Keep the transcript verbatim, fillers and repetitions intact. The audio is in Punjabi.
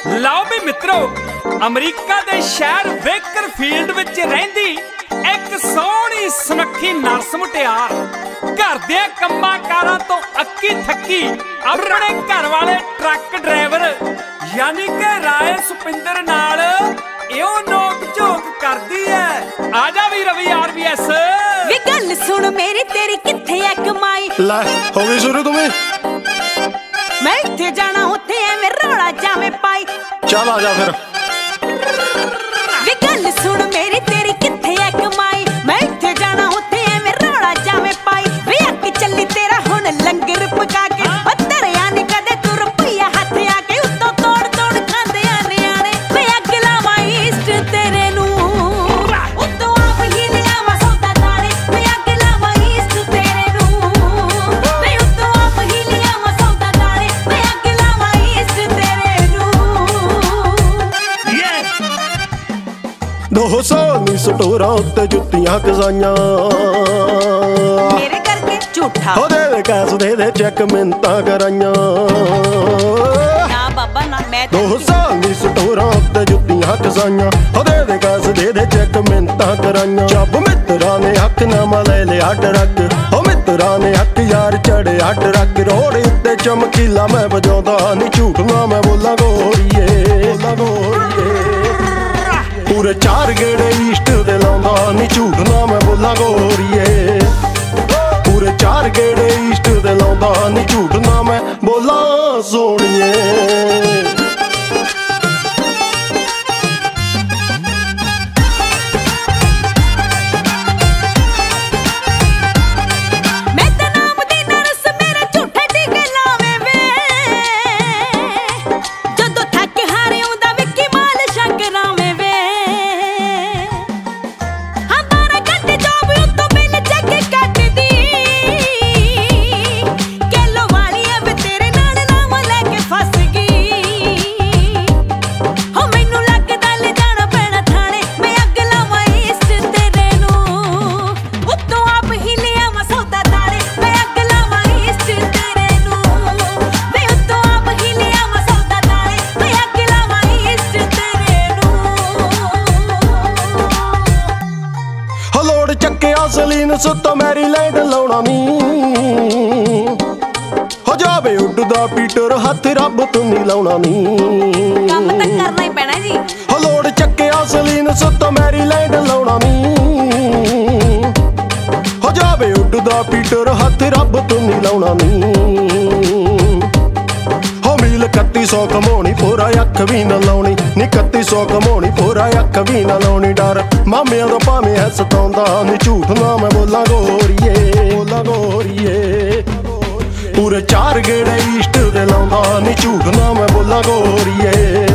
ਲਓ ਵੀ ਮਿੱਤਰੋ, ਅਮਰੀਕਾ ਦੇ ਸ਼ਹਿਰ ਵੇਕਰਫੀਲਡ ਵਿੱਚ ਰਹਿੰਦੀ ਇੱਕ ਸੋਹਣੀ ਸੁਨੱਖੀ ਨਰਸ ਮੁਟਿਆਰ ਘਰ ਦੇ ਕੰਮਾਂ ਕਾਰਾਂ ਤੋਂ ਅੱਕੀ ਥੱਕੀ ਆਪਣੇ ਘਰ ਵਾਲੇ ਟਰੱਕ ਡਰਾਈਵਰ ਯਾਨੀ ਕਿ ਰਾਏ ਸੁਪਿੰਦਰ ਨਾਲ ਇਉਂ ਨੋਕ ਝੋਕ ਕਰਦੀ ਐ। ਆ ਜਾ ਵੀ ਰਵੀ ਆਰਬੀਐਸ ਵੇ ਗੱਲ ਸੁਣ ਮੇਰੀ, ਤੇਰੀ ਕਿੱਥੇ ਐ ਕਮਾਈ? ਲੈ ਹੋ ਗਈ ਸ਼ੁਰੂ ਤੁਮੇ। ਮੈਂ ਇੱਥੇ ਜਾਣਾ ਉੱਥੇ ਐਵੇਂ ਰੌਲਾ ਜਾਵੇਂ ਪਾਈ। ਚੱਲ ਆ ਜਾ ਫਿਰ। ਵੇ ਗੱਲ ਸੁਣ ਮੇਰੀ, ਤੇਰੀ ਕਿੱਥੇ ਐ ਕਮਾਈ? ਮੈਂ ਇੱਥੇ ਜਾਣਾ ਉੱਥੇ ਐਵੇਂ ਰੌਲਾ ਜਾਵੇਂ ਪਾਈ। ਵੇ ਅੱਕ ਚੱਲੀ ਤੇਰਾ ਹੁਣ ਲੰਗਰ ਪਕਾ ਕੇ, ਧਰਿਆ ਨੀ ਕਦੇ ਤੂੰ ਰੁਪਈਆ ਹੱਥ ਆ ਕੇ, ਉੱਤੋਂ ਤੋੜ ਤੋੜ ਖਾਂਦੇ ਆ ਨਿਆਣੇ। ਵੇ ਅੱਗ ਲਾਵਾਂ ਈਸਟ ਤੇਰੇ ਨੂੰ, ਉੱਤੋਂ ਆਪ ਹੀ ਲਿਆਵਾਂ ਸੌਦਾ ਤਾਰੇ। ਵੇ ਅੱਗ ਲਾਵਾਂ ਈਸਟ ਤੇਰੇ ਨੂੰ, ਵੇ ਉੱਤੋਂ ਆਪ ਹੀ ਲਿਆਵਾਂ ਸੌਦਾ ਤਾਰੇ। ਵੇ ਅੱਗ ਲਾਵਾਂ ਈਸਟ ਤੇਰੇ ਨੂੰ। ਦੋ ਸੌ ਨੀ ਸਟੋਰਾਂ ਉੱਤੇ ਜੁੱਤੀਆਂ ਕਸਾਈਆਂ, ਮੇਰੇ ਕਰਕੇ ਝੂਠਾ ਹੋ ਦੇ ਕੈਸ ਦੇ ਦੇ ਚੈੱਕ ਮਿੰਤਾਂ ਕਰਾਈਆਂ। ਨਾ ਬਾਬਾ ਨਾ, ਮੈਂ ਦੋ ਸੌ ਨੀ ਸਟੋਰਾਂ ਉੱਤੇ ਜੁੱਤੀਆਂ ਕਸਾਈਆਂ, ਹੋ ਦੇ ਦੇ ਕੈਸ ਦੇ ਦੇ ਚੈੱਕ ਮਿੰਤਾਂ ਕਰਾਈਆਂ। ਜੱਬ ਮਿੱਤਰਾਂ ਨੇ ਹੱਕ ਨਾਮਾ ਲੈ ਲਿਆ ਟਰੱਕ, ਹੋ ਮਿੱਤਰਾਂ ਨੇ ਹੱਕ ਯਾਰ ਚੜਿਆ ਟਰੱਕ। ਰੋਡ ਉੱਤੇ ਚਮਕੀਲਾ ਮੈਂ ਵਜਾਉਂਦਾ ਨੀ ਝੂਠ ਨਾ ਮੈਂ ਬੋਲਾਂ ਗੋਰੀਏ, ਬੋਲਾਂ ਗੋਰੀਏ। ਪੂਰੇ ਚਾਰ ਗੇੜੇ ਈਸਟ ਦੇ ਲਾਉਂਦਾ ਨੀ ਝੂਠ ਨਾ ਮੈਂ ਬੋਲਾਂ ਗੋਰੀਏ। ਪੂਰੇ ਚਾਰ ਗੇੜੇ ਈਸਟ ਦੇ ਲਾਉਂਦਾ ਨੀ ਝੂਠ ਨਾ ਮੈਂ ਬੋਲਾਂ ਸੋਹਣੀਏ। ਚੱਕਿਆ ਸਲੀਨ ਸੁੱਤੋਂ ਮੈਰੀਲੈਂਡ ਲਾਉਣਾ ਨੀ, ਹੋ ਜਾਵੇ ਉੱਡਦਾ ਪੀਟਰ ਹੱਥ ਰੱਬ ਤੂੰ ਨੀ ਲਾਉਣਾ ਨੀ। ਕੰਮ ਤਾਂ ਕਰਨਾ ਹੀ ਪੈਣਾ ਜੀ। ਹੋ ਲੋੜ ਚੱਕਿਆ ਸਲੀਨ ਸੁੱਤੋਂ ਮੈਰੀਲੈਂਡ ਲਾਉਣਾ ਨੀ, ਹੋ ਜਾਵੇ ਉੱਡਦਾ ਪੀਟਰ ਹੱਥ ਰੱਬ ਤੂੰ ਨੀ ਲਾਉਣਾ ਨੀ। ਮੀਲ ਇਕੱਤੀ ਸੌ ਕਮਾਉਣੀ ਪੂਰਾ ਅੱਖ ਵੀ ਨਾ ਲਾਉਣੀ ਨੀ, ਇਕੱਤੀ ਸੌ ਕਮਾਉਣੀ ਪੂਰਾ ਅੱਖ ਵੀ ਨਾ ਲਾਉਣੀ। ਡਰ ਮਾਮਿਆਂ ਦਾ ਭਾਵੇਂ ਹੈ ਸਤਾਉਂਦਾ ਨੀ ਝੂਠ ਨਾ ਮੈਂ ਬੋਲਾਂ ਗੋਰੀਏ, ਬੋਲਾਂ ਗੋਰੀਏ। ਪੂਰੇ ਚਾਰ ਗੇੜੇ ਈਸਟ ਦੇ ਲਾਉਂਦਾ ਨੀ ਝੂਠ ਨਾ ਮੈਂ ਬੋਲਾਂ ਗੋਰੀਏ।